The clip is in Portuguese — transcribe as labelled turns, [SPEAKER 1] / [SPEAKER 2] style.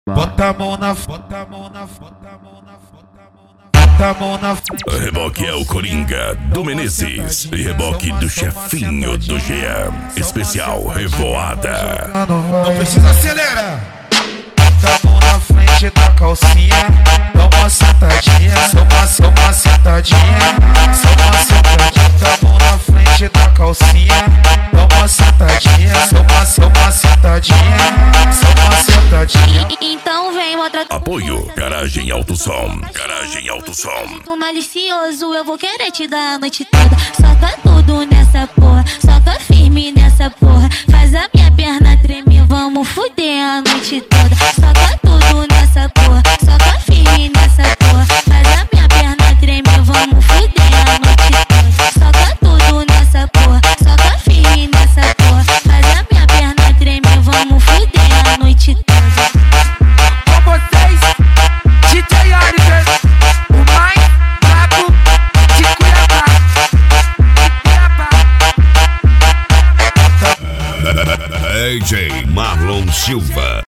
[SPEAKER 1] Bota a mão na, bota a mão na, bota a mão na, bota a mão na.
[SPEAKER 2] Reboque é o Coringa do Menezes e reboque do chefinho do Jean. Especial Revoada.
[SPEAKER 1] Não precisa acelerar. Bota a mão na frente da calcinha, dá uma sentadinha, só uma sentadinha, só uma sentadinha. Bota a mão na frente da calcinha, dá uma sentadinha, só uma sentadinha, só uma sentadinha.
[SPEAKER 3] Então vem outra.
[SPEAKER 2] Apoio Garagem Alto Som. Garagem Alto Som.
[SPEAKER 3] O malicioso, eu vou querer te dar a noite toda. Soca tudo nessa porra, soca firme nessa porra. Faz a minha perna tremer, vamos fuder a noite toda. Soca tudo nessa porra, soca firme nessa porra. Faz a minha perna tremer, vamos fuder a noite toda. Soca tudo nessa porra, soca firme nessa porra. Faz a minha perna tremer, vamos fuder a noite toda.
[SPEAKER 4] Com vocês, DJ Oliver, o mais brabo de Cuiabá.
[SPEAKER 2] DJ Marlon Silva.